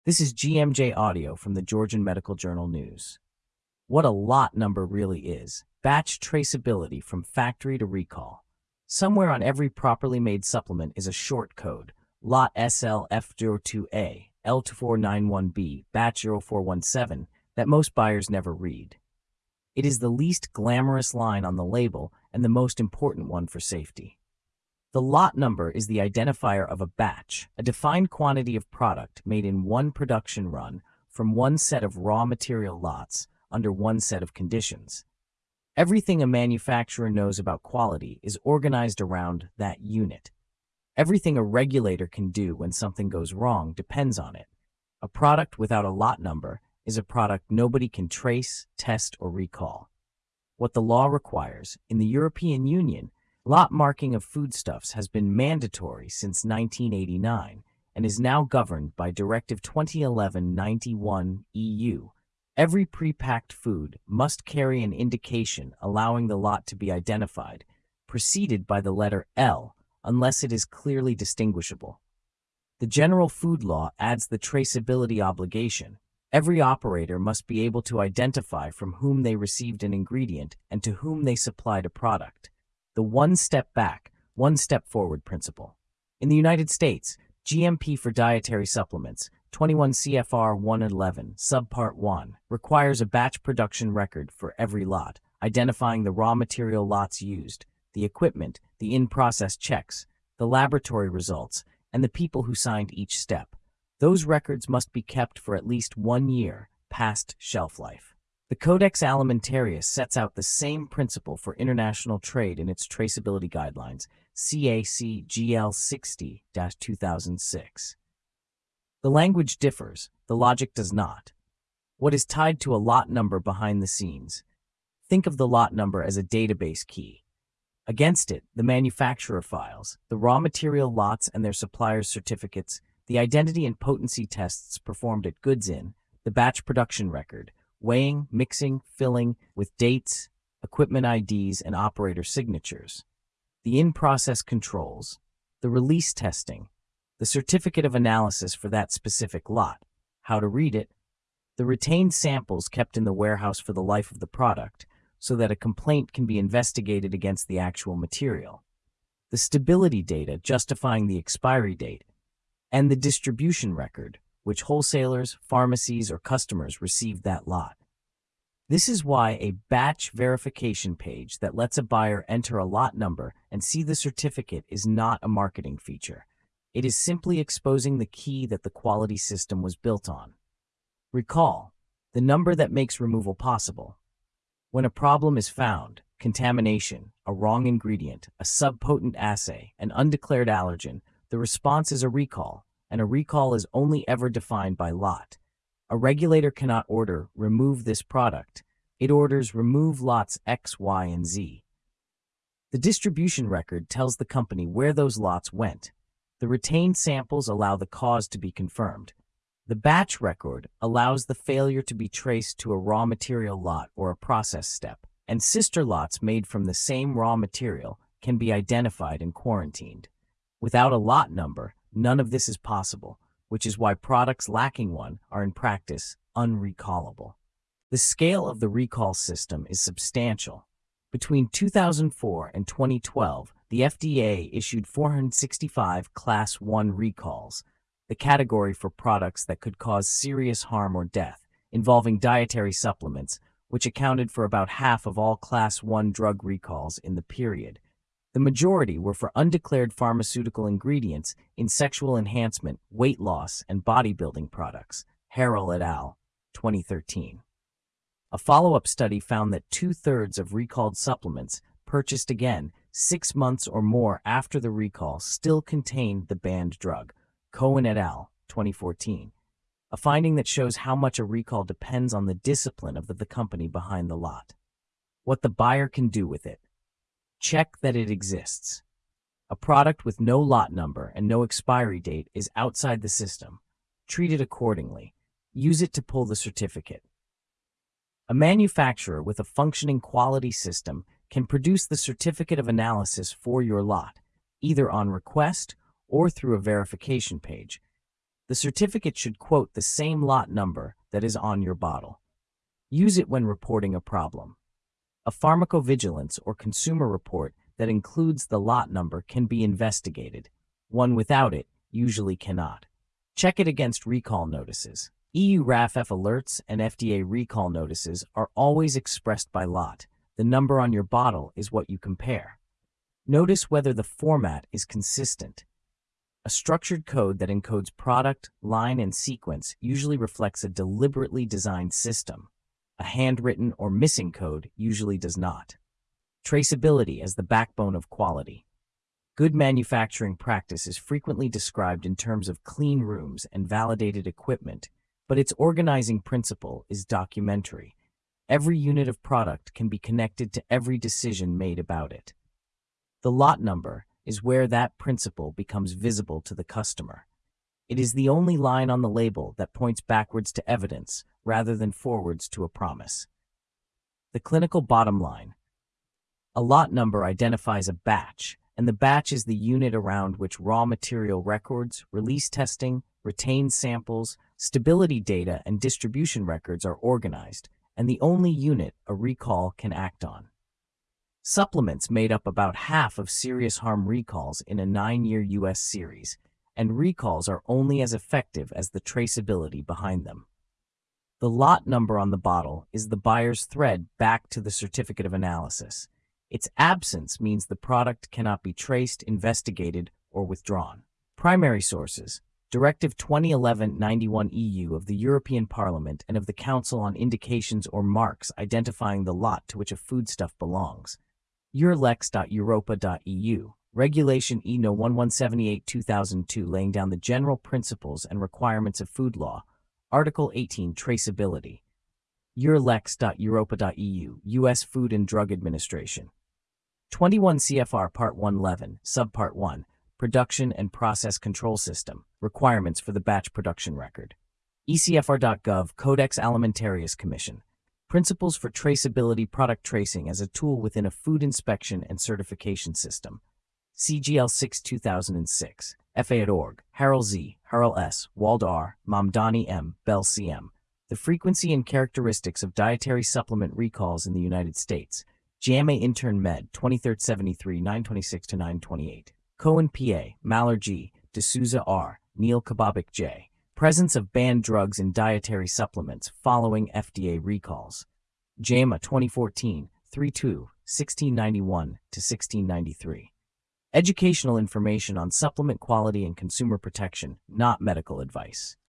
This is GMJ Audio from the Georgian Medical Journal News. What a lot number really is. Batch traceability from factory to recall. Somewhere on every properly made supplement is a short code, lot SLF02A, L2491B, batch 0417, that most buyers never read. It is the least glamorous line on the label and the most important one for safety. The lot number is the identifier of a batch, a defined quantity of product made in one production run from one set of raw material lots under one set of conditions. Everything a manufacturer knows about quality is organized around that unit. Everything a regulator can do when something goes wrong depends on it. A product without a lot number is a product nobody can trace, test, or recall. What the law requires, in the European Union, lot marking of foodstuffs has been mandatory since 1989 and is now governed by Directive 2011/91/EU. Every pre-packed food must carry an indication allowing the lot to be identified, preceded by the letter L, unless it is clearly distinguishable. The General Food Law adds the traceability obligation. Every operator must be able to identify from whom they received an ingredient and to whom they supplied a product. The one step back, one step forward principle. In the United States, GMP for dietary supplements, 21 CFR 111, Subpart 1, requires a batch production record for every lot, identifying the raw material lots used, the equipment, the in-process checks, the laboratory results, and the people who signed each step. Those records must be kept for at least 1 year, past shelf life. The Codex Alimentarius sets out the same principle for international trade in its traceability guidelines, CAC-GL 60-2006. The language differs, the logic does not. What is tied to a lot number behind the scenes? Think of the lot number as a database key. Against it, the manufacturer files, the raw material lots and their suppliers' certificates, the identity and potency tests performed at Goods In, the batch production record, weighing, mixing, filling, with dates, equipment IDs, and operator signatures, the in-process controls, the release testing, the certificate of analysis for that specific lot, how to read it, the retained samples kept in the warehouse for the life of the product so that a complaint can be investigated against the actual material, the stability data justifying the expiry date, and the distribution record, which wholesalers, pharmacies, or customers received that lot. This is why a batch verification page that lets a buyer enter a lot number and see the certificate is not a marketing feature. It is simply exposing the key that the quality system was built on. Recall, the number that makes removal possible. When a problem is found, contamination, a wrong ingredient, a subpotent assay, an undeclared allergen, the response is a recall, and a recall is only ever defined by lot. A regulator cannot order, remove this product. It orders, remove lots X, Y, and Z. The distribution record tells the company where those lots went. The retained samples allow the cause to be confirmed. The batch record allows the failure to be traced to a raw material lot or a process step, and sister lots made from the same raw material can be identified and quarantined. Without a lot number, none of this is possible, which is why products lacking one are in practice unrecallable. The scale of the recall system is substantial. Between 2004 and 2012, the FDA issued 465 Class 1 recalls, the category for products that could cause serious harm or death, involving dietary supplements, which accounted for about half of all Class 1 drug recalls in the period. The majority were for undeclared pharmaceutical ingredients in sexual enhancement, weight loss, and bodybuilding products. Harrell et al., 2013. A follow-up study found that 2/3 of recalled supplements purchased again 6 months or more after the recall still contained the banned drug. Cohen et al., 2014. A finding that shows how much a recall depends on the discipline of the company behind the lot. What the buyer can do with it. Check that it exists. A product with no lot number and no expiry date is outside the system. Treat it accordingly. Use it to pull the certificate. A manufacturer with a functioning quality system can produce the certificate of analysis for your lot, either on request or through a verification page. The certificate should quote the same lot number that is on your bottle. Use it when reporting a problem. A pharmacovigilance or consumer report that includes the lot number can be investigated. One without it usually cannot. Check it against recall notices. EU RAFF alerts and FDA recall notices are always expressed by lot. The number on your bottle is what you compare. Notice whether the format is consistent. A structured code that encodes product, line, and sequence usually reflects a deliberately designed system. A handwritten or missing code usually does not. Traceability as the backbone of quality. Good manufacturing practice is frequently described in terms of clean rooms and validated equipment, but its organizing principle is documentary. Every unit of product can be connected to every decision made about it. The lot number is where that principle becomes visible to the customer. It is the only line on the label that points backwards to evidence rather than forwards to a promise. The clinical bottom line. A lot number identifies a batch, and the batch is the unit around which raw material records, release testing, retained samples, stability data, and distribution records are organized, and the only unit a recall can act on. Supplements made up about half of serious harm recalls in a 9-year U.S. series, and recalls are only as effective as the traceability behind them. The lot number on the bottle is the buyer's thread back to the certificate of analysis. Its absence means the product cannot be traced, investigated, or withdrawn. Primary sources: Directive 2011/91 EU of the European Parliament and of the Council on indications or marks identifying the lot to which a foodstuff belongs. Eurlex.europa.eu. Regulation ENO 1178/2002 laying down the general principles and requirements of food law. Article 18 Traceability. Eurlex.europa.eu. U.S. Food and Drug Administration. 21 CFR Part 111, Subpart 1, Production and Process Control System, Requirements for the Batch Production Record. ECFR.gov, Codex Alimentarius Commission, Principles for Traceability Product Tracing as a Tool within a Food Inspection and Certification System. CGL 6 2006, FA.org, Harrell Z., Harrell S., Wald R., Mamdani M., Bell C.M. The Frequency and Characteristics of Dietary Supplement Recalls in the United States. JAMA Intern Med, 23rd 73, 926-928. Cohen P.A., Maller G., D'Souza R., Neil Kababik J. Presence of banned drugs in dietary supplements following FDA recalls. JAMA 2014, 32, 1691-1693. Educational information on supplement quality and consumer protection, not medical advice.